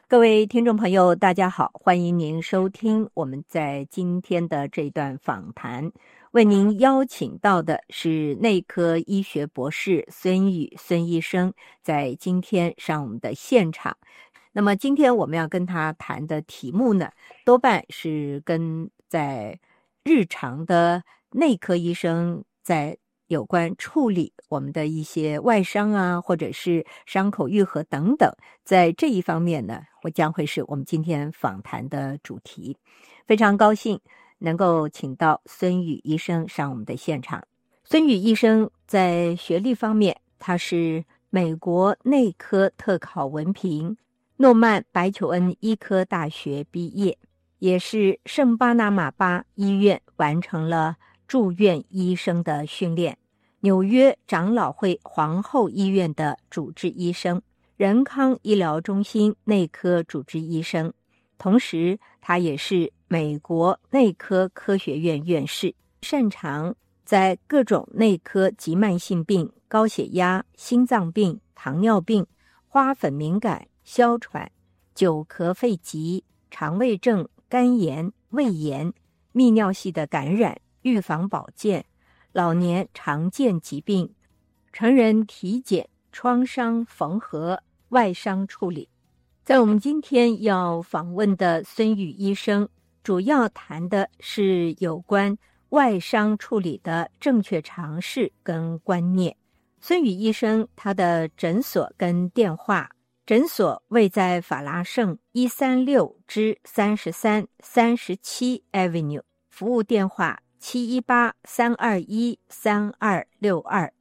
各位听众朋友，大家好，欢迎您收听我们在今天的这段访谈。为您邀请到的是内科医学博士孙医生，在今天上我们的现场。那么今天我们要跟他谈的题目呢，多半是跟在日常的内科医生在有关处理我们的一些外伤啊，或者是伤口愈合等等，在这一方面呢，将会是我们今天访谈的主题。非常高兴能够请到孙宇医生上我们的现场。孙宇医生在学历方面，他是美国内科特考文凭，诺曼白求恩医科大学毕业，也是圣巴拿马巴医院完成了住院医生的训练，纽约长老会皇后医院的主治医生，仁康医疗中心内科主治医生，同时他也是美国内科科学院院士，擅长在各种内科及慢性病、高血压、心脏病、糖尿病、花粉敏感、哮喘、久咳肺疾、肠胃症、肝炎、胃炎、泌尿系的感染、预防保健、老年常见疾病、成人体检、创伤缝合、外伤处理。在我们今天要访问的孙宇医生，主要谈的是有关外伤处理的正确常识跟观念。孙宇医生他的诊所跟电话，诊所位在法拉盛136-33 37 Avenue， 服务电话718-321-3262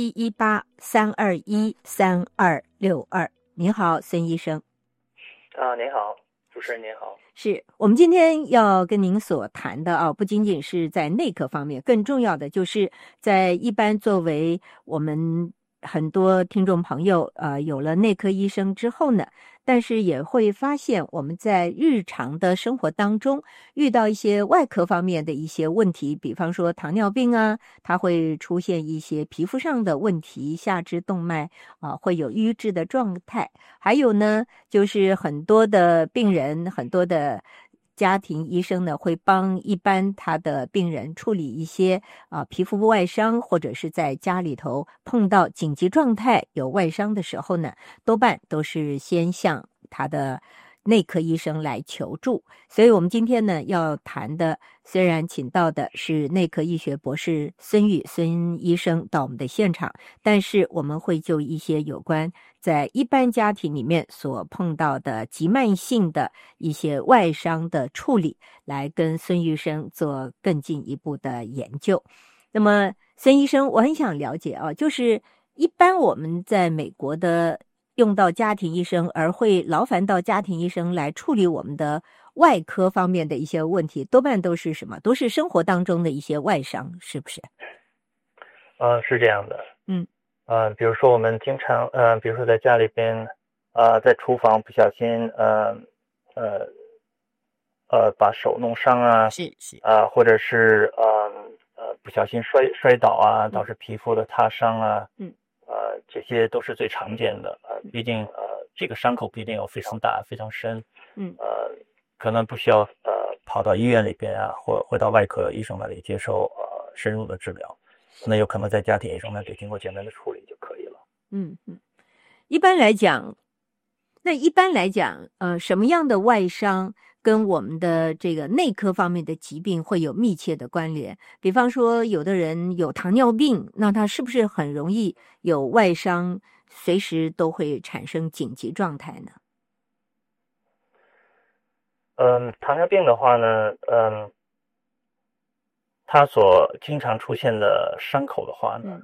718-321-3262。您好，孙医生。 您好，主持人您好。 是我们今天要跟您所谈的不仅仅是在内科方面，更重要的就是在一般作为我们很多听众朋友有了内科医生之后呢，但是也会发现我们在日常的生活当中遇到一些外科方面的一些问题，比方说糖尿病啊，它会出现一些皮肤上的问题，下肢动脉会有瘀滞的状态，还有呢就是很多的病人，很多的家庭医生呢会帮一般他的病人处理一些皮肤外伤，或者是在家里头碰到紧急状态有外伤的时候呢，多半都是先向他的内科医生来求助。所以我们今天呢要谈的，虽然请到的是内科医学博士孙医生到我们的现场，但是我们会就一些有关在一般家庭里面所碰到的急慢性的一些外伤的处理，来跟孙医生做更进一步的研究。那么孙医生，我很想了解就是一般我们在美国的用到家庭医生，而会劳烦到家庭医生来处理我们的外科方面的一些问题，多半都是什么？都是生活当中的一些外伤，是不是？ 是这样的。比如说我们经常比如说在家里边在厨房不小心把手弄伤啊， 是或者是不小心摔倒啊，导致皮肤的擦伤啊，这些都是最常见的。毕竟这个伤口不一定有非常大非常深，可能不需要跑到医院里边啊，或到外科医生那里接受深入的治疗，那有可能在家庭医生那里经过简单的处理就可以了。 一般来讲，什么样的外伤跟我们的这个内科方面的疾病会有密切的关联？比方说有的人有糖尿病，那他是不是很容易有外伤，随时都会产生紧急状态呢？ 糖尿病的话呢，它所经常出现的伤口的话呢，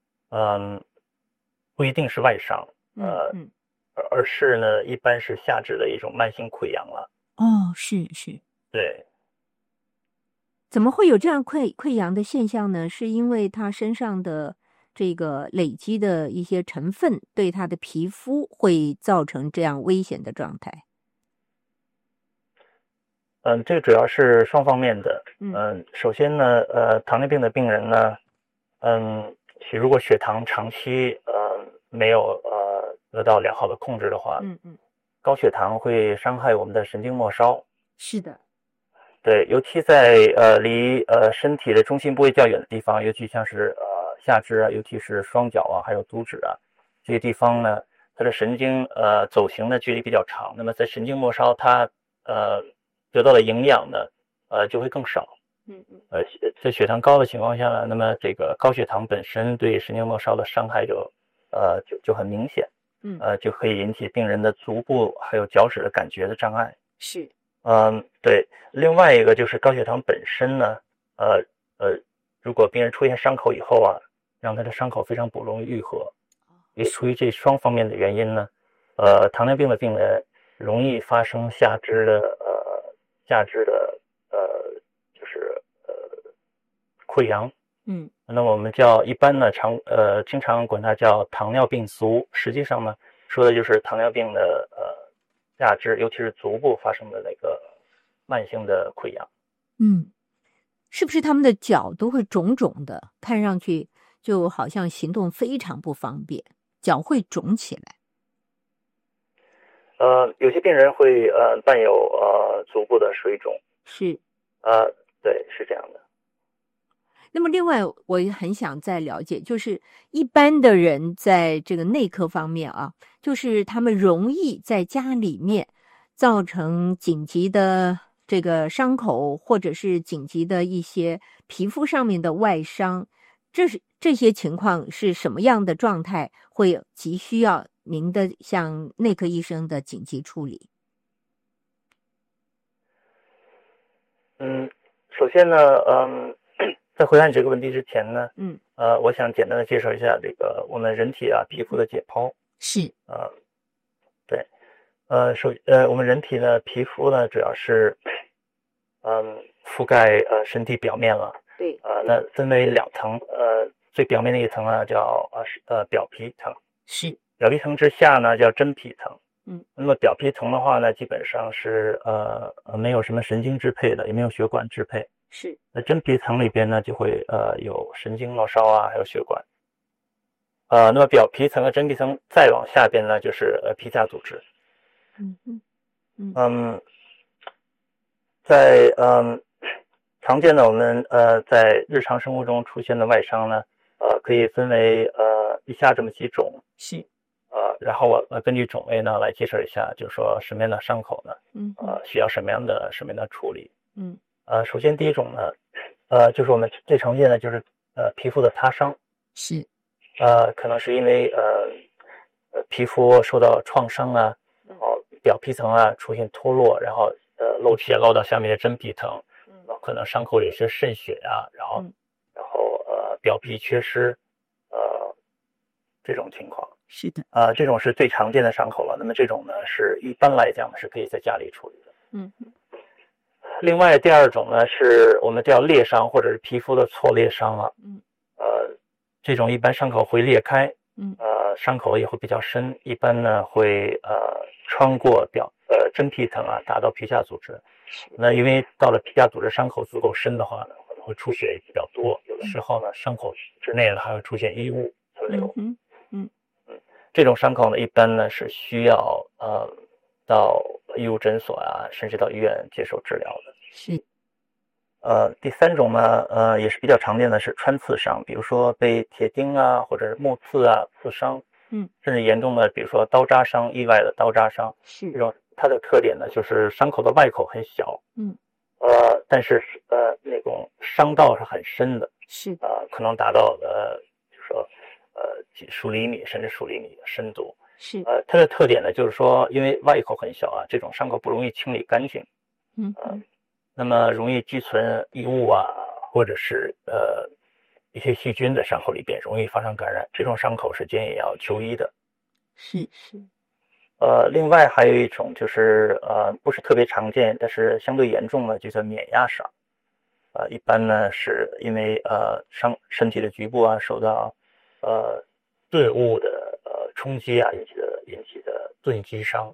不一定是外伤，而是呢一般是下肢的一种慢性溃疡了。 是， 对。 怎么会有这样溃疡的现象呢？是因为他身上的这个累积的一些成分对他的皮肤会造成这样危险的状态？ 这个主要是双方面的。首先呢，糖尿病的病人呢，如果血糖长期没有得到良好的控制的话， 高血糖会伤害我们的神经末梢。 是的。 对，尤其在离身体的中心部位较远的地方，尤其像是下肢啊，尤其是双脚啊，还有足趾啊这些地方呢，它的神经走行的距离比较长，那么在神经末梢它得到的营养呢就会更少。在血糖高的情况下呢，那么这个高血糖本身对神经末梢的伤害就很明显。就可以引起病人的足部还有脚趾的感觉的障碍。 是。 对。另外一个就是高血糖本身呢，如果病人出现伤口以后啊，让他的伤口非常不容易愈合。也出于这双方面的原因呢，糖尿病的病人容易发生下肢的就是溃疡。那么我们一般呢经常管它叫糖尿病足，实际上呢说的就是糖尿病的下肢，尤其是足部发生的那个慢性的溃疡。 是不是他们的脚都会肿肿的，看上去就好像行动非常不方便，脚会肿起来？ 有些病人会伴有足部的水肿。 是。 对，是这样的。 那么另外我也很想再了解，就是一般的人在这个内科方面啊，就是他们容易在家里面造成紧急的这个伤口，或者是紧急的一些皮肤上面的外伤，这些情况是什么样的状态会急需要您的像内科医生的紧急处理？ 首先呢在回答你这个问题之前呢，我想简单的介绍一下这个我们人体皮肤的解剖。 是。 对。我们人体的皮肤呢主要是覆盖身体表面了。 对。 那分为2层，最表面的一层呢叫表皮层。 是。 表皮层之下呢叫真皮层。那么表皮层的话呢，基本上是没有什么神经支配的，也没有血管支配。 是。 那真皮层里边呢就会有神经末梢啊，还有血管。那么表皮层和真皮层再往下边呢就是皮下组织。在常见的我们在日常生活中出现的外伤呢，可以分为以下这么几种。 是。 然后我根据种类呢来介绍一下，就是说什么样的伤口呢，需要什么样的处理。首先第一种呢，就是我们最常见的就是皮肤的塌伤。 是。 可能是因为皮肤受到创伤啊，然后表皮层啊出现脱落，然后漏气漏到下面的真皮层，可能伤口有些渗血啊，然后表皮缺失，这种情况。 是的。 这种是最常见的伤口了。那么这种呢是一般来讲是可以在家里处理的。另外第二种呢是我们叫裂伤或者是皮肤的错裂伤啊。这种一般伤口会裂开，伤口也会比较深，一般呢会穿过真皮层啊，达到皮下组织。那因为到了皮下组织伤口足够深的话呢，可能会出血比较多，有的时候呢伤口之内呢还会出现异物存留。这种伤口呢一般呢是需要到医务诊所啊，甚至到医院接受治疗的。 是。 第三种呢也是比较常见的是穿刺伤，比如说被铁钉啊或者是木刺啊刺伤。甚至严重的比如说刀扎伤，意外的刀扎伤。 是。 这种它的特点呢就是伤口的外口很小，但是那种伤道是很深的。 是。 可能达到就是说几数厘米甚至数厘米的深度。 是。 它的特点呢就是说因为外口很小啊，这种伤口不容易清理干净。那么容易积存异物啊，或者是一些细菌在伤口里边，容易发生感染。这种伤口是建议要就医的。 是。 另外还有一种就是不是特别常见，但是相对严重的就叫碾压伤。一般呢是因为身体的局部啊受到钝物的冲击啊引起的钝击伤。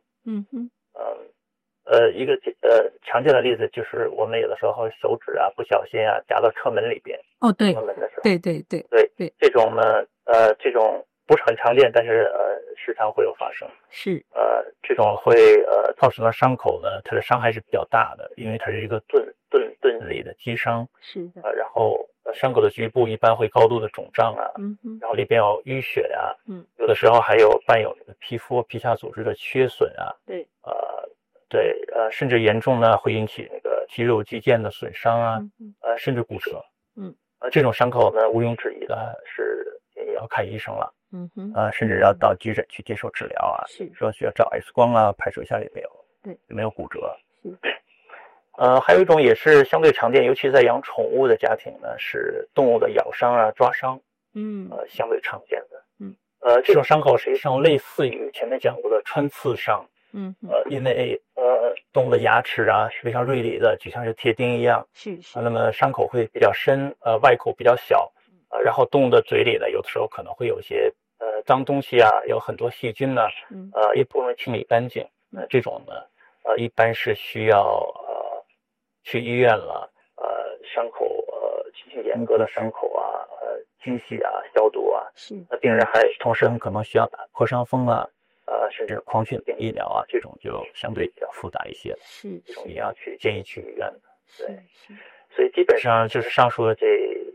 一个常见的例子就是我们有的时候手指啊不小心啊夹到车门里边。 对。 车门的时候。 对。 这种呢这种不是很常见，但是时常会有发生。 是， 这种会造成的伤口呢，它的伤害是比较大的，因为它是一个钝里的击伤。 是的。 然后伤口的局部一般会高度的肿胀啊，然后里边有淤血啊，有的时候还有伴有皮下组织的缺损啊。 对。 甚至严重呢会引起那个肌肉肌腱的损伤啊，甚至骨折。这种伤口呢，毋庸置疑的是也要看医生了。甚至要到急诊去接受治疗啊，说需要照 X 光啊，拍摄一下有没有骨折。还有一种也是相对常见，尤其在养宠物的家庭呢，是动物的咬伤啊、抓伤，相对常见的。这种伤口实际上类似于前面讲过的穿刺伤。因为动物的牙齿啊是非常锐利的，就像是铁钉一样。那么伤口会比较深，外口比较小，然后动物的嘴里呢，有的时候可能会有些脏东西啊，有很多细菌呢，也不容易清理干净。这种呢，一般是需要去医院了，伤口进行严格的伤口啊，清洗啊、消毒啊。那病人还同时很可能需要打破伤风啊。甚至狂犬病医疗啊，这种就相对比较复杂一些，这种也要建议去医院的。对，所以基本上就是上述的这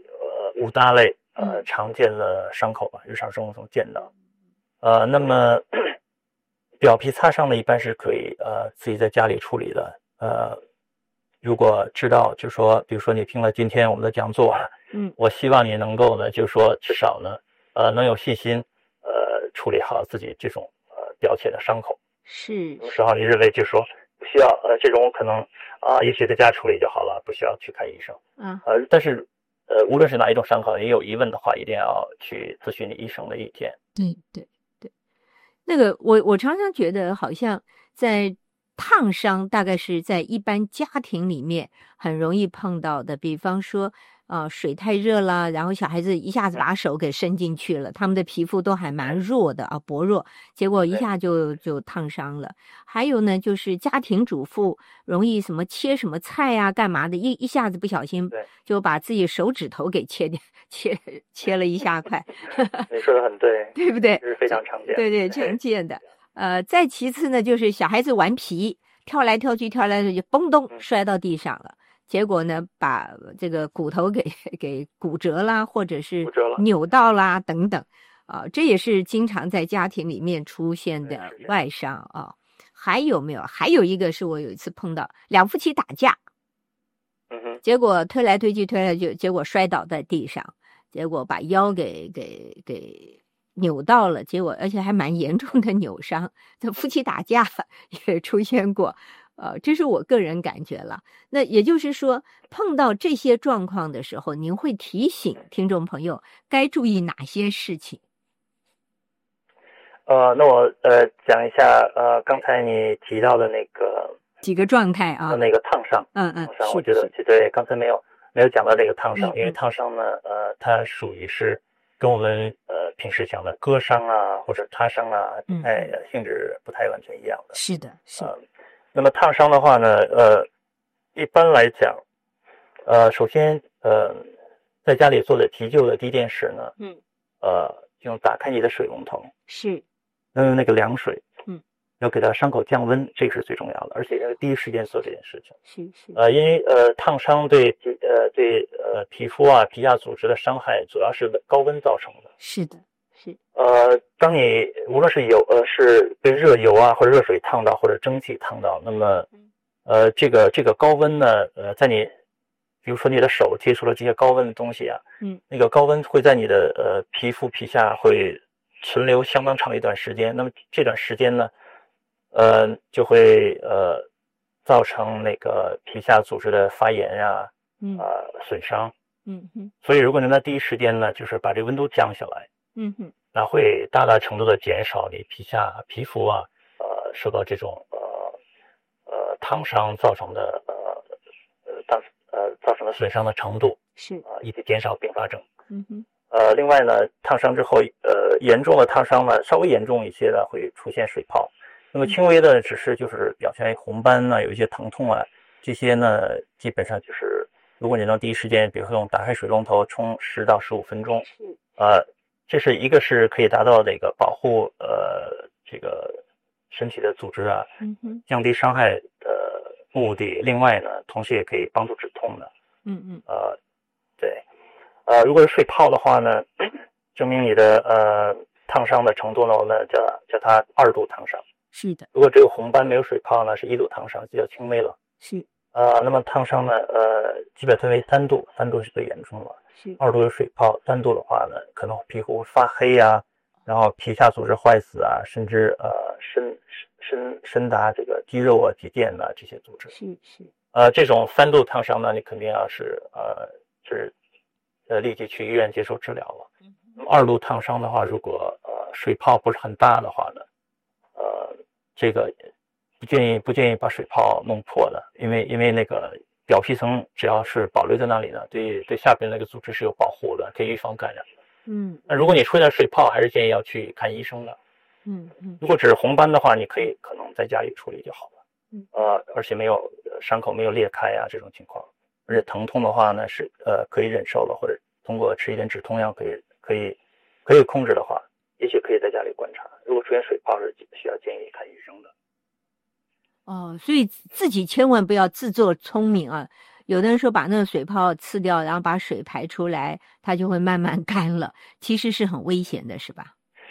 5大类常见的伤口吧，日常生活中见到。那么表皮擦伤呢，一般是可以自己在家里处理的。如果知道，就说比如说你听了今天我们的讲座，我希望你能够呢，就是说至少呢能有信心处理好自己这种表浅的伤口。有时候你认为就是说不需要这种可能也许在家处理就好了，不需要去看医生。但是无论是哪一种伤口，也有疑问的话，一定要去咨询你医生的意见。 对，那个我常常觉得好像在烫伤大概是在一般家庭里面很容易碰到的，比方说水太热了，然后小孩子一下子把手给伸进去了，他们的皮肤都还蛮弱的薄弱，结果一下就烫伤了。还有呢，就是家庭主妇容易什么切什么菜啊干嘛的，一下子不小心就把自己手指头给切了一下块。 你说的很对， 对不对？ 这是非常常见的。 对，常见的。再其次呢，就是小孩子顽皮，跳来跳去，嘣咚摔到地上了。结果呢，把这个骨头给骨折啦，或者是扭到啦等等，这也是经常在家庭里面出现的外伤啊。还有没有？还有一个是我有一次碰到两夫妻打架，结果推来推去，结果摔倒在地上，结果把腰给扭到了，结果而且还蛮严重的扭伤。这夫妻打架也出现过。这是我个人感觉了。那也就是说，碰到这些状况的时候，您会提醒听众朋友该注意哪些事情？ 那我讲一下刚才你提到的那个几个状态啊， 那个烫伤。烫伤，我觉得对，刚才没有讲到这个烫伤，因为烫伤呢，它属于是跟我们平时讲的割伤啊或者擦伤啊，性质不太完全一样的。 是的。 那么烫伤的话呢，一般来讲，首先在家里做的急救的第一件事呢，用打开你的水龙头，那个凉水，要给它伤口降温，这个是最重要的，而且要第一时间做这件事情。因为烫伤对皮肤啊、皮下组织的伤害主要是高温造成的。 是的。 当你无论是是被热油啊或者热水烫到或者蒸汽烫到，那么这个高温呢，在你比如说你的手接触了这些高温的东西啊，那个高温会在你的皮肤皮下会存留相当长一段时间，那么这段时间呢就会造成那个皮下组织的发炎啊，损伤。所以如果能在第一时间呢，就是把这个温度降下来，那会大程度的减少你皮肤啊受到这种烫伤造成的损伤的程度，以及减少并发症。另外呢，烫伤之后严重的烫伤呢，稍微严重一些的会出现水泡，那么轻微的只是就是表现为红斑啊，有一些疼痛啊，这些呢基本上就是如果你能第一时间比如说用打开水龙头冲10到15分钟， 这是一个是可以达到这个保护这个身体的组织啊，降低伤害的目的。另外呢，同时也可以帮助止痛的。对，如果是水泡的话呢，证明你的烫伤的程度呢，我们叫它2度烫伤。 是的。 如果只有红斑没有水泡呢，是1度烫伤，比较轻微了。 是。 那么烫伤呢，基本分为3度，3度是最严重的。 是。 2度有水泡，3度的话呢，可能皮肤发黑啊，然后皮下组织坏死啊，甚至深达这个肌肉啊、肌腱啊这些组织。 是。 这种3度烫伤呢，你肯定要是立即去医院接受治疗了。2度烫伤的话，如果水泡不是很大的话呢，这个不建议把水泡弄破的，因为那个表皮层只要是保留在那里呢，对下边那个组织是有保护的，可以预防感染。那如果你出现水泡，还是建议要去看医生的。如果只是红斑的话，你可能在家里处理就好了。而且没有伤口没有裂开啊这种情况，而且疼痛的话呢是可以忍受了，或者通过吃一点止痛药可以控制的话，也许可以在家里观察。如果出现水泡是需要建议看医生的。 所以自己千万不要自作聪明啊！有的人说把那个水泡刺掉，然后把水排出来，它就会慢慢干了，其实是很危险的，是吧？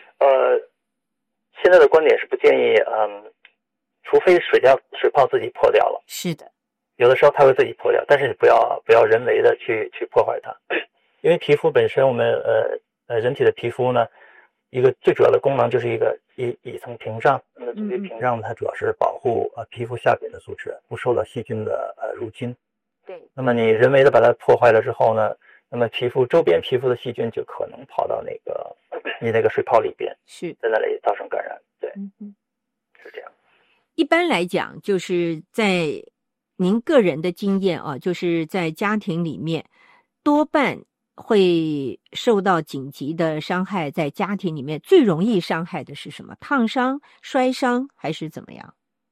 现在的观点是不建议，除非水泡自己破掉了。 是的， 有的时候它会自己破掉，但是不要人为的去破坏它，因为皮肤本身我们人体的皮肤呢，一个最主要的功能就是一层屏障。那么这些屏障它主要是保护皮肤下边的组织不受到细菌的入侵。 对。 那么你人为的把它破坏了之后呢，那么周边皮肤的细菌就可能跑到你那个水泡里边， 是在那里造成感染。对，是这样。 一般来讲，就是在您个人的经验啊，就是在家庭里面，多半会受到紧急的伤害，在家庭里面最容易伤害的是什么？烫伤、摔伤还是怎么样？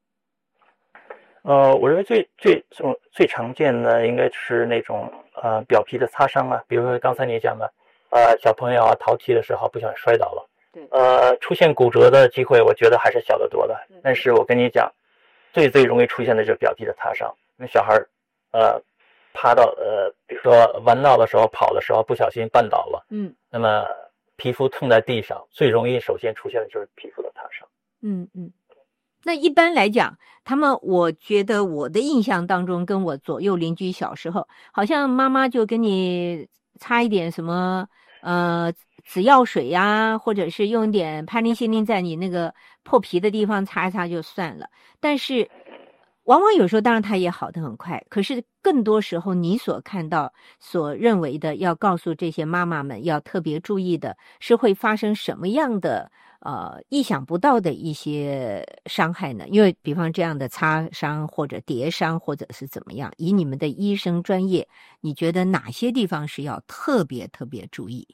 我认为最常见的应该是那种表皮的擦伤啊，比如说刚才你讲的小朋友逃踢的时候不小心摔倒了，出现骨折的机会我觉得还是小得多的。但是我跟你讲，最容易出现的就是表皮的擦伤，因为小孩趴到比如说玩闹的时候跑的时候不小心绊倒了，那么皮肤蹭在地上，最容易首先出现的就是皮肤的擦伤。 那一般来讲，我觉得我的印象当中，跟我左右邻居小时候，好像妈妈就跟你擦一点什么紫药水呀，或者是用一点盘尼西林在你那个破皮的地方擦一擦就算了。但是往往有时候当然它也好得很快，可是更多时候你所看到所认为的要告诉这些妈妈们要特别注意的是会发生什么样的意想不到的一些伤害呢？因为比方这样的擦伤或者跌伤或者是怎么样，以你们的医生专业，你觉得哪些地方是要特别注意？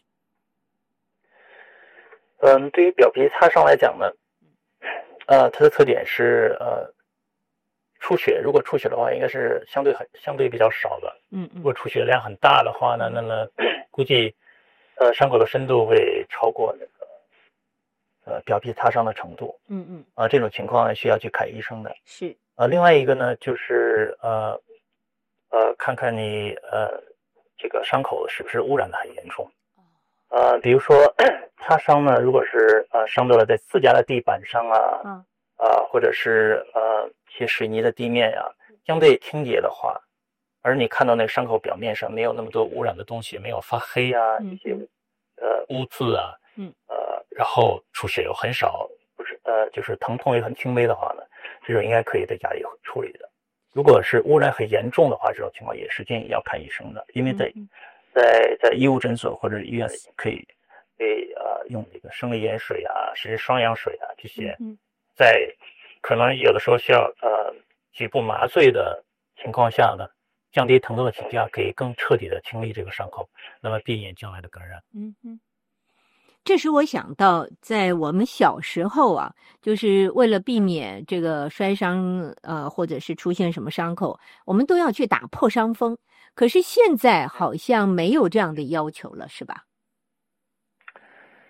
对于表皮擦伤来讲呢，它的特点是出血。如果出血的话，应该是相对比较少的。如果出血量很大的话呢，那么估计伤口的深度会超过那个表皮擦伤的程度。这种情况需要去看医生的。 是。 另外一个呢，就是看看你这个伤口是不是污染的很严重。比如说擦伤呢，如果是伤到了在自家的地板上或者是一些水泥的地面相对清洁的话，而你看到那个伤口表面上没有那么多污染的东西，没有发黑一些污渍然后出血又很少，不是就是疼痛也很轻微的话呢，这种应该可以在家里处理的。如果是污染很严重的话，这种情况也是建议要看医生的，因为在医务诊所或者医院里可以用这个生理盐水甚至双氧水这些，在可能有的时候需要局部麻醉的情况下呢，降低疼痛的情况下，可以更彻底的清理这个伤口，那么避免将来的感染。 这使我想到，在我们小时候就是为了避免这个摔伤或者是出现什么伤口，我们都要去打破伤风。可是现在好像没有这样的要求了，是吧？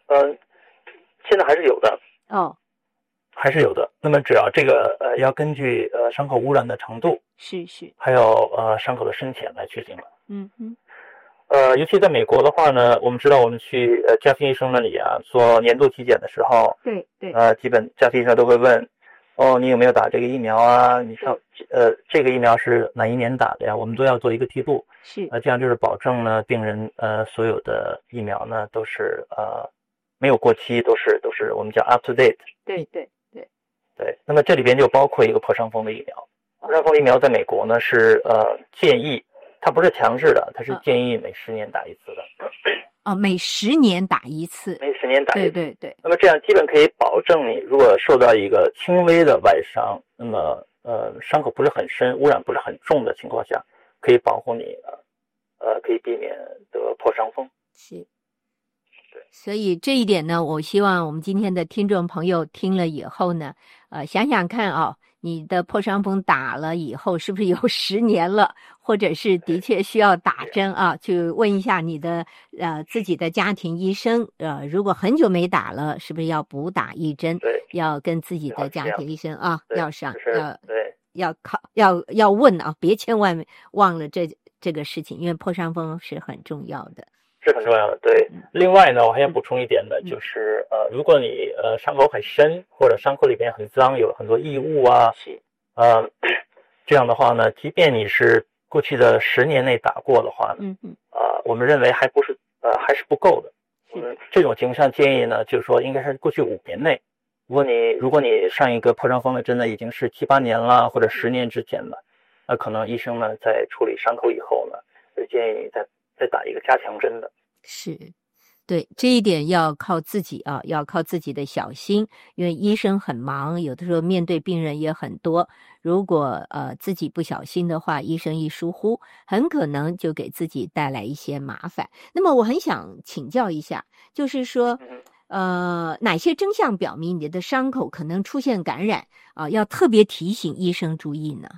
现在还是有的。 哦， 还是有的。那么主要这个要根据伤口污染的程度， 是， 还有伤口的深浅来确定了。 嗯哼。 尤其在美国的话呢，我们知道我们去家庭医生那里啊做年度体检的时候， 对， 基本家庭医生都会问，你有没有打这个疫苗啊？你上这个疫苗是哪一年打的呀？我们都要做一个记录。 是， 这样就是保证呢病人所有的疫苗呢都是没有过期，都是我们叫 up to date。对，那么这里边就包括一个破伤风的疫苗。破伤风疫苗在美国呢是建议，它不是强制的，它是建议每10年打一次的。 每10年打一次。 每10年打一次。 对。 那么这样基本可以保证你如果受到一个轻微的外伤，那么伤口不是很深，污染不是很重的情况下，可以保护你可以避免得破伤风。 是。所以这一点呢，我希望我们今天的听众朋友听了以后呢，想想看啊，你的破伤风打了以后是不是有10年了，或者是的确需要打针啊？去问一下你的自己的家庭医生，如果很久没打了，是不是要补打一针？ 对， 要跟自己的家庭医生啊，要上要问啊，别千万忘了这个事情，因为破伤风是很重要的。 是很重要的，对。另外呢，我还要补充一点的，就是如果你伤口很深，或者伤口里边很脏，有很多异物啊，这样的话呢，即便你是过去的10年内打过的话呢，我们认为还是不够的。这种情况下建议呢，就是说应该是过去5年内。如果你上一个破伤风的针呢已经是7、8年了，或者10年之前了，那可能医生呢在处理伤口以后呢，就建议你再打一个加强针的。 是，对，这一点要靠自己啊，要靠自己的小心，因为医生很忙，有的时候面对病人也很多，如果自己不小心的话，医生一疏忽，很可能就给自己带来一些麻烦。那么我很想请教一下，就是说哪些征象表明你的伤口可能出现感染啊，要特别提醒医生注意呢？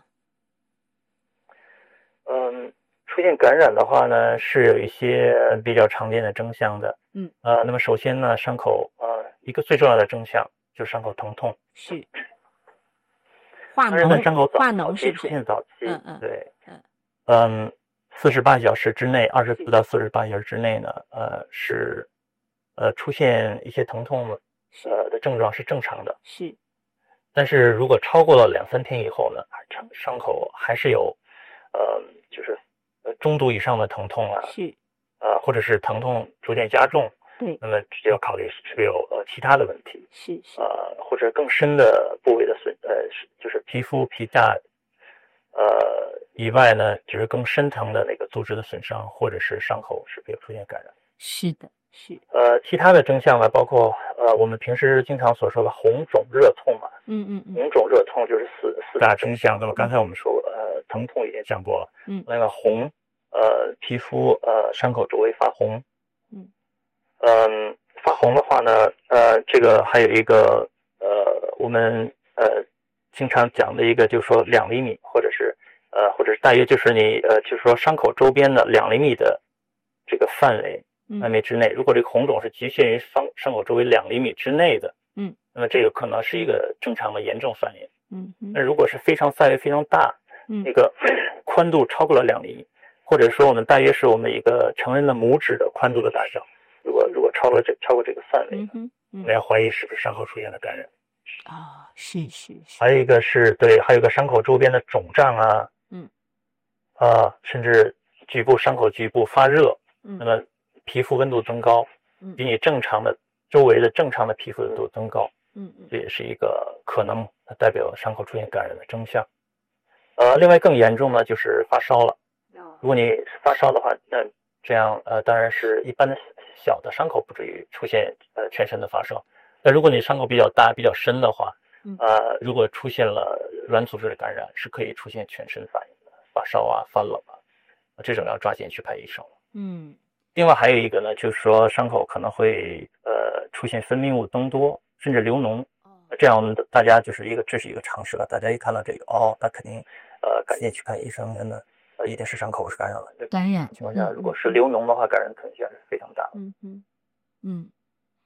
出现感染的话呢，是有一些比较常见的征象的。那么首先呢，伤口一个最重要的征象就是伤口疼痛。 是。化脓， 伤口化脓是不是？ 出现早期，对，48小时之内，24到48小时之内呢，是出现一些疼痛的症状是正常的。 是。 但是如果超过了2、3天以后呢，伤口还是有就是中度以上的疼痛啊， 是， 或者是疼痛逐渐加重， 对， 那么就要考虑是不是有其他的问题， 是， 或者更深的部位的就是皮肤皮下以外呢，就是更深层的那个组织的损伤，或者是伤口是不是有出现感染？ 是的，是。 其他的征象呢，包括我们平时经常所说的红肿热痛嘛，红肿热痛就是四大征象。那么刚才我们说疼痛已经讲过了，那个红皮肤伤口周围发红，发红的话呢，这个还有一个我们经常讲的一个就是说2厘米，或者是大约就是你就是说伤口周边的2厘米的这个范围之内，如果这个红肿是局限于伤口周围2厘米之内的，那么这个可能是一个正常的炎症反应。那如果是范围非常大，那个宽度超过了2厘米，或者说我们大约是我们一个成人的拇指的宽度的大小，如果超过这个范围，我要怀疑是不是伤口出现了感染。 是。 还有一个还有个伤口周边的肿胀啊，甚至伤口局部发热，那么皮肤温度增高，比你周围的正常的皮肤温度增高，这也是一个可能代表伤口出现感染的征象。另外更严重呢就是发烧了。如果你发烧的话，那这样当然是一般的小的伤口不至于出现全身的发烧。那如果你伤口比较大比较深的话，如果出现了软组织的感染，是可以出现全身反应的，发烧啊、发冷啊，这种要抓紧去看医生。另外还有一个呢，就是说伤口可能会出现分泌物增多，甚至流脓。这样大家这是一个常识了。大家一看到这个，那肯定赶紧去看医生，真的一定是伤口是感染了。感染情况下，如果是流脓的话，感染可能性是非常大的。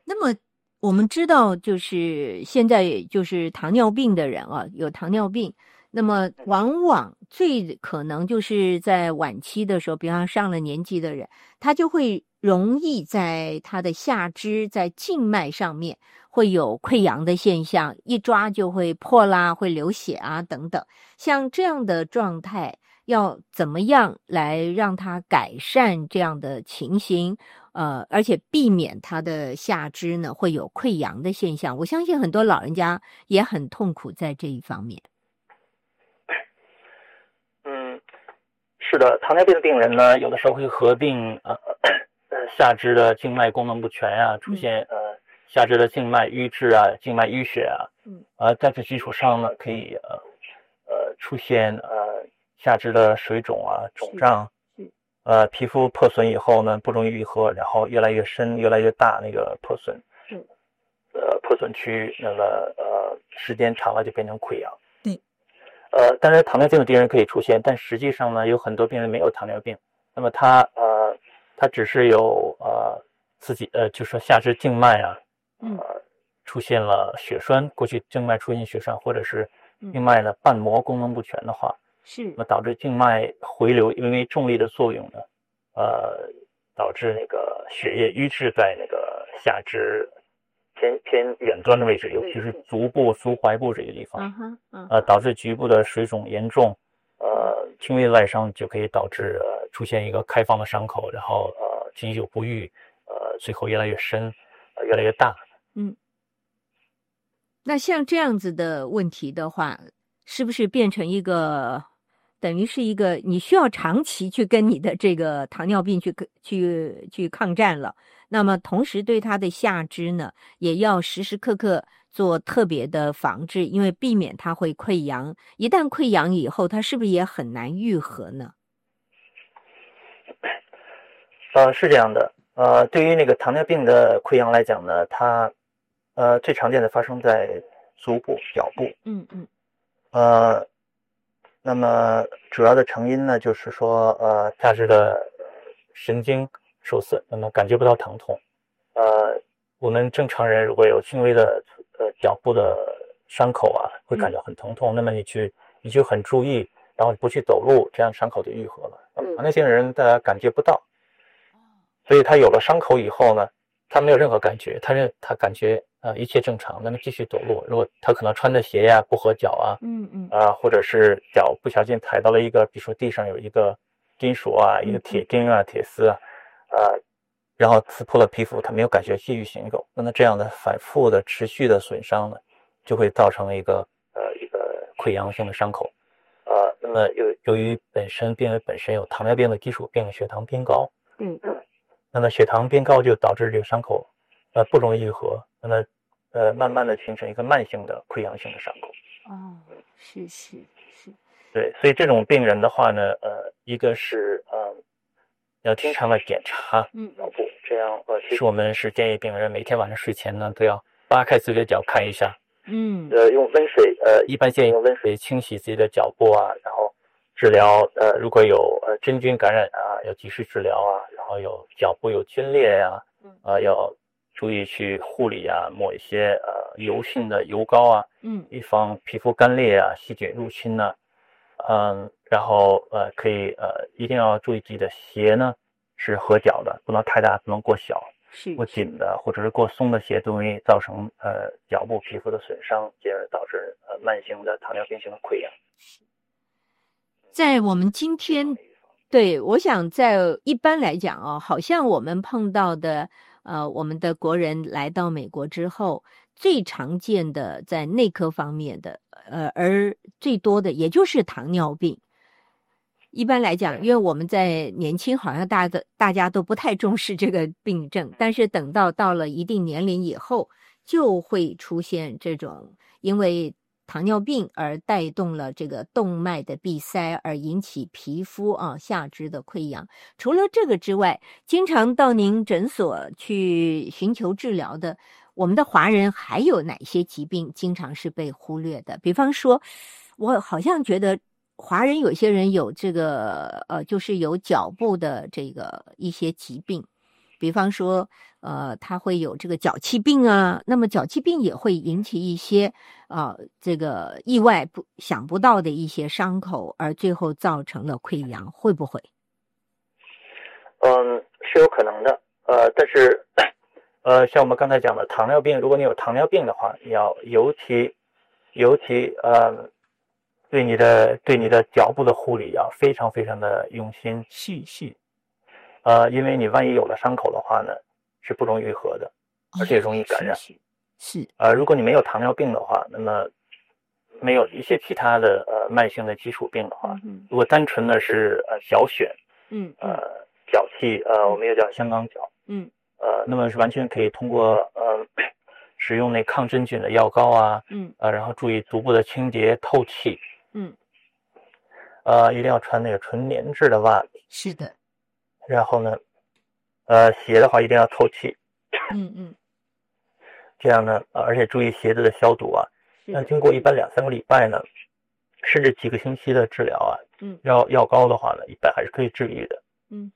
那么我们知道，就是现在就是糖尿病的人啊，有糖尿病，那么往往最可能就是在晚期的时候，比方上了年纪的人，他就会容易在他的下肢在静脉上面会有溃疡的现象，一抓就会破啦，会流血啊等等。像这样的状态，要怎么样来让它改善这样的情形？而且避免他的下肢呢会有溃疡的现象。我相信很多老人家也很痛苦在这一方面。 是的，糖尿病的病人呢，有的时候会合并下肢的静脉功能不全啊，出现下肢的静脉淤滞啊、静脉淤血啊，在这基础上呢，可以出现下肢的水肿啊、肿胀。皮肤破损以后呢，不容易愈合，然后越来越深、越来越大，那个破损，破损区，那么时间长了就变成溃疡。 对， 当然糖尿病的病人可以出现，但实际上呢，有很多病人没有糖尿病，那么他只是有自己就说下肢静脉啊，出现了血栓，过去静脉出现血栓，或者是静脉的瓣膜功能不全的话。 是， 那么导致静脉回流，因为重力的作用呢，导致那个血液淤滞在那个下肢偏远端的位置，尤其是足部、足踝部这个地方，导致局部的水肿严重，轻微的外伤就可以导致出现一个开放的伤口，然后经久不愈，最后越来越深，越来越大。 那像这样子的问题的话，是不是变成一个？等于是一个你需要长期去跟你的这个糖尿病去抗战了。那么同时对他的下肢呢，也要时时刻刻做特别的防治，因为避免它会溃疡。一旦溃疡以后，它是不是也很难愈合呢？ 是这样的。对于那个糖尿病的溃疡来讲呢，它最常见的发生在足部、脚部。那么主要的成因呢，就是说下肢的神经受损，那么感觉不到疼痛。我们正常人如果有轻微的脚部的伤口啊，会感觉很疼痛，那么你就很注意，然后不去走路，这样伤口就愈合了。糖尿病人大家感觉不到，所以他有了伤口以后呢，他没有任何感觉，他感觉一切正常，那么继续走路。如果他可能穿的鞋呀不合脚啊，或者是脚不小心踩到了一个，比如说地上有一个金属啊，一个铁钉啊、铁丝啊，然后刺破了皮肤，他没有感觉，继续行走。那么这样的反复的、持续的损伤呢，就会造成一个溃疡性的伤口。那么由于病人本身有糖尿病的基础病，血糖偏高，那么血糖偏高就导致这个伤口不容易愈合，那么慢慢的形成一个慢性的溃疡性的伤口。 是。 对，所以这种病人的话呢，一个是要经常的检查脚部，这样其实我们是建议病人每天晚上睡前呢都要扒开自己的脚看一下，用温水一般建议用温水清洗自己的脚部啊，然后治疗如果有真菌感染啊，要及时治疗啊，然后有脚部有皲裂呀，要注意去护理啊，抹一些油性的油膏啊，预防皮肤干裂啊、细菌入侵呢。然后可以一定要注意自己的鞋呢是合脚的，不能太大，不能过小，过紧的或者是过松的鞋都容易造成脚部皮肤的损伤，进而导致慢性的糖尿病性的溃疡。 在我们今天，对，我想在一般来讲好像我们碰到的我们的国人来到美国之后，最常见的在内科方面的而最多的也就是糖尿病。一般来讲，因为我们在年轻好像大家都不太重视这个病症，但是等到了一定年龄以后，就会出现这种因为糖尿病而带动了这个动脉的闭塞，而引起皮肤下肢的溃疡。除了这个之外，经常到您诊所去寻求治疗的，我们的华人还有哪些疾病经常是被忽略的？比方说，我好像觉得华人有些人有这个就是有脚部的这个一些疾病， 比方说他会有这个脚气病啊，那么脚气病也会引起一些这个意外想不到的一些伤口，而最后造成了溃疡，会不会？ 是有可能的。但是像我们刚才讲的糖尿病，如果你有糖尿病的话，你要尤其对你的脚部的护理要非常非常的用心细细。因为你万一有了伤口的话呢，是不容易愈合的，而且容易感染。 是。 如果你没有糖尿病的话，那么没有一些其他的慢性的基础病的话，如果单纯的是小癣，脚气，我们又叫香港脚，那么是完全可以通过使用那抗真菌的药膏啊，然后注意足部的清洁透气，一定要穿那个纯棉质的袜子。 是的。 然后呢，鞋的话一定要透气。这样呢，而且注意鞋子的消毒啊。那经过一般2-3个礼拜呢，甚至几个星期的治疗啊，药膏的话呢，一般还是可以治愈的。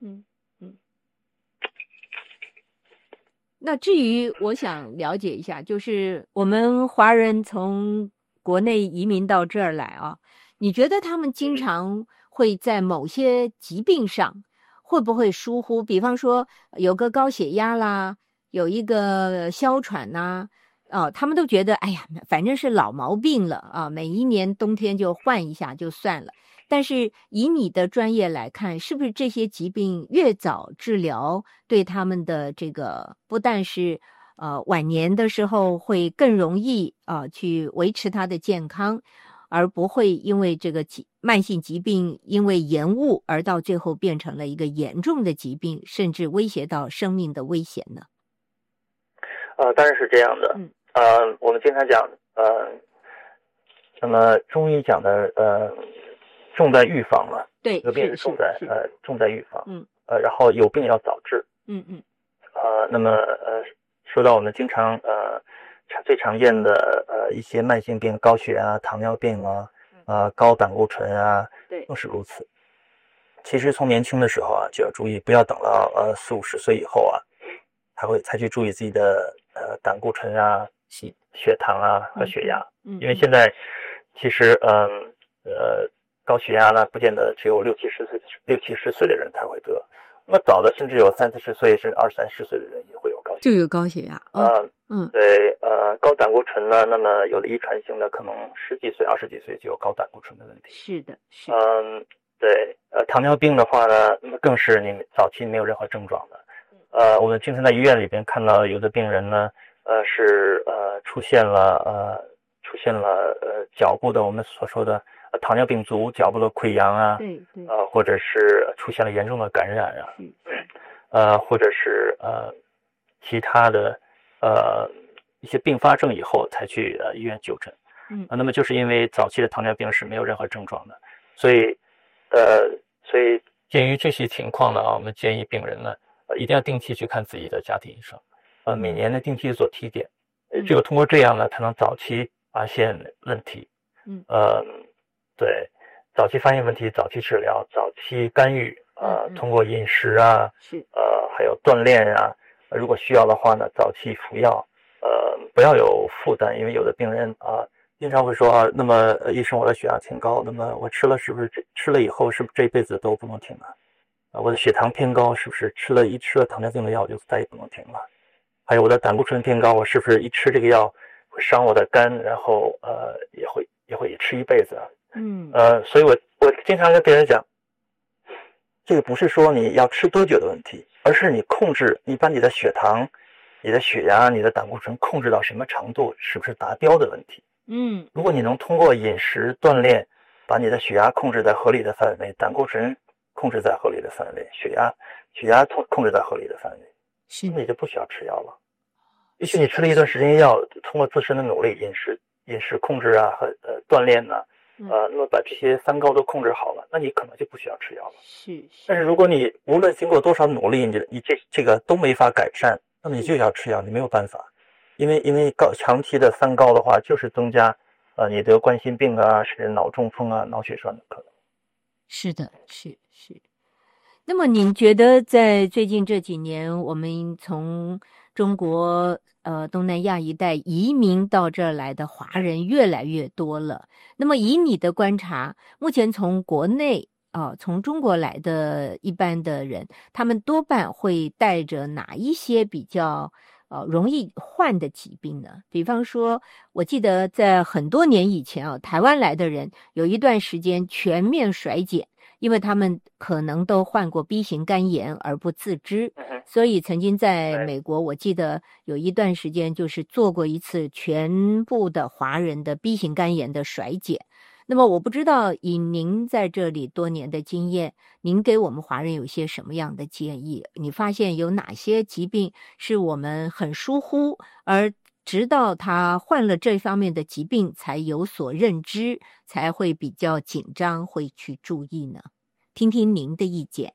那至于我想了解一下，就是我们华人从国内移民到这儿来啊，你觉得他们经常会在某些疾病上会不会疏忽？比方说有个高血压啦，有一个哮喘呐，他们都觉得哎呀，反正是老毛病了啊，每一年冬天就换一下就算了。但是以你的专业来看，是不是这些疾病越早治疗，对他们的这个不但是晚年的时候会更容易去维持他的健康，而不会因为这个慢性疾病因为延误而到最后变成了一个严重的疾病，甚至威胁到生命的危险呢？ 当然是这样的。我们经常讲那么中医讲的重在预防嘛， 对， 有病是重在预防，然后有病要早治，那么说到我们经常最常见的一些慢性病，高血压、糖尿病啊，高胆固醇啊， 对， 更是如此。其实从年轻的时候啊，就要注意，不要等到40-50岁以后啊，才去注意自己的胆固醇啊、血糖啊和血压，因为现在其实高血压呢，不见得只有60-70岁的人才会得，那么早的甚至有30-40岁甚至20-30岁的人也会有高血压， 就有高血压。 对，高胆固醇呢，那么有的遗传性的可能10几岁、20几岁就有高胆固醇的问题。 是的，是。 对，糖尿病的话呢，那么更是你早期没有任何症状的。我们经常在医院里边看到有的病人呢，是出现了脚部的我们所说的糖尿病足，脚部的溃疡啊， 对， 或者是出现了严重的感染啊，或者是其他的一些并发症以后才去医院就诊。那么就是因为早期的糖尿病是没有任何症状的，所以鉴于这些情况呢，我们建议病人呢一定要定期去看自己的家庭医生，每年呢定期做体检，只有通过这样呢才能早期发现问题。对，早期发现问题，早期治疗，早期干预，通过饮食啊，还有锻炼啊，如果需要的话呢，早期服药，不要有负担，因为有的病人经常会说那么医生，我的血压挺高，那么我吃了是不是吃了以后是不是这辈子都不能停了？我的血糖偏高，是不是吃了糖尿病的药就再也不能停了？还有我的胆固醇偏高，我是不是一吃这个药会伤我的肝，然后也会吃一辈子啊？所以我经常跟别人讲，这个不是说你要吃多久的问题，而是你把你的血糖、你的血压、你的胆固醇控制到什么程度，是不是达标的问题。如果你能通过饮食锻炼，把你的血压控制在合理的范围，胆固醇控制在合理的范围，血压控制在合理的范围，那你就不需要吃药了。也许你吃了一段时间药，通过自身的努力，饮食控制啊和锻炼呢，那么把这些三高都控制好了，那你可能就不需要吃药了。但是如果你无论经过多少努力，你这个都没法改善，那么你就要吃药，你没有办法。因为长期的三高的话，就是增加你得冠心病啊，甚至脑中风啊、脑血栓的可能。 是的，是。 那么您觉得在最近这几年，我们从中国东南亚一带移民到这儿来的华人越来越多了，那么以你的观察，目前从国内从中国来的一般的人，他们多半会带着哪一些比较容易患的疾病呢？比方说，我记得在很多年以前台湾来的人有一段时间全面衰减，因为他们可能都患过 B 型肝炎而不自知，所以曾经在美国，我记得有一段时间就是做过一次全部的华人的 B 型肝炎的衰检。那么我不知道以您在这里多年的经验，您给我们华人有些什么样的建议？你发现有哪些疾病是我们很疏忽，而直到他患了这方面的疾病才有所认知，才会比较紧张，会去注意呢？听听您的意见。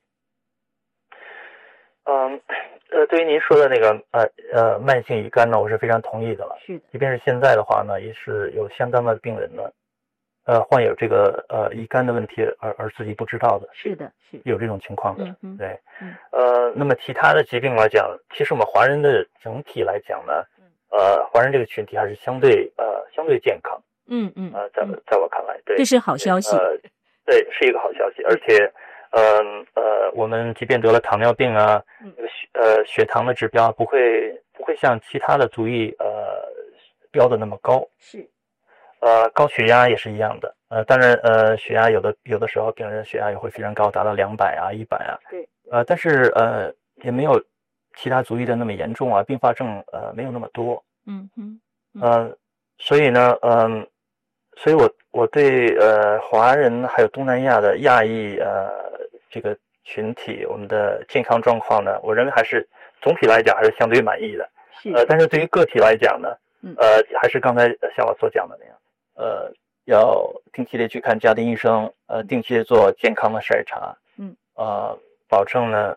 对于您说的那个慢性乙肝呢，我是非常同意的了。 是的， 即便是现在的话呢，也是有相当的病人呢，患有这个乙肝的问题而自己不知道的。 是的，是有这种情况的。对，那么其他的疾病来讲，其实我们华人的整体来讲呢，华人这个群体还是相对健康。在我看来，对， 这是好消息。 对，是一个好消息，而且。我们即便得了糖尿病啊，血糖的指标不会像其他的族裔标的那么高。 是。 高血压也是一样的。当然血压有的时候病人血压也会非常高，达到200啊、100啊。对。但是也没有其他族裔的那么严重啊，并发症没有那么多。所以呢，所以我对华人还有东南亚的亚裔这个群体，我们的健康状况呢，我认为还是总体来讲还是相对满意的。但是对于个体来讲呢，还是刚才像我所讲的那样，要定期的去看家庭医生，定期的做健康的筛查，保证呢，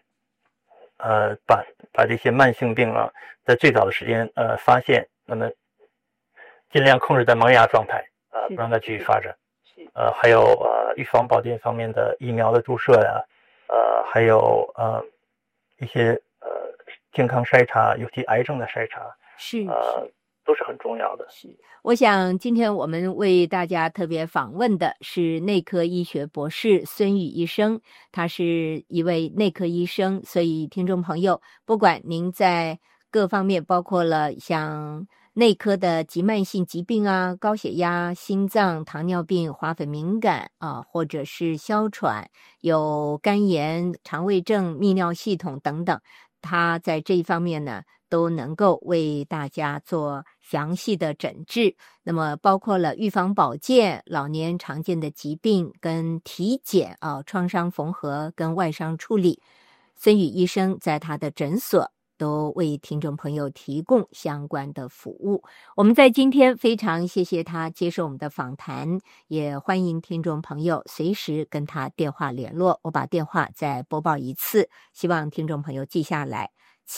把这些慢性病啊，在最早的时间发现，那么尽量控制在萌芽状态，不让它继续发展。还有预防保健方面的疫苗的注射呀，还有一些健康筛查，尤其癌症的筛查，都是很重要的。 我想今天我们为大家特别访问的是内科医学博士孙宇医生，他是一位内科医生，所以听众朋友，不管您在各方面，包括了像内科的急慢性疾病啊，高血压、心脏、糖尿病、花粉敏感或者是哮喘，有肝炎、肠胃症、泌尿系统等等，他在这一方面呢，都能够为大家做详细的诊治。那么包括了预防保健、老年常见的疾病跟体检创伤缝合跟外伤处理，孙宇医生在他的诊所都为听众朋友提供相关的服务。我们在今天非常谢谢他接受我们的访谈，也欢迎听众朋友随时跟他电话联络。我把电话再播报一次，希望听众朋友记下来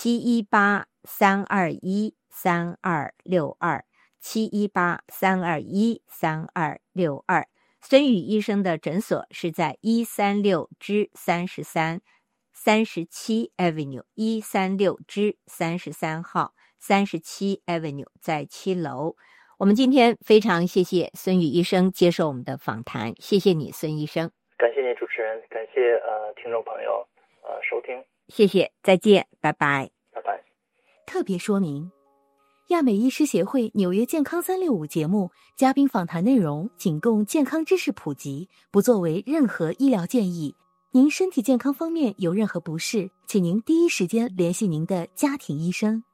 ，718-321-3262，718-321-3262。孙宇医生的诊所是在136-33 37 Avenue 136-33号37 Avenue 在7楼。我们今天非常谢谢孙宇医生接受我们的访谈，谢谢你，孙医生。 感谢您主持人，感谢听众朋友收听， 谢谢，再见，拜拜， 拜拜。 特别说明：亚美医师协会纽约健康365节目嘉宾访谈内容仅供健康知识普及，不作为任何医疗建议。您身体健康方面有任何不适，请您第一时间联系您的家庭医生。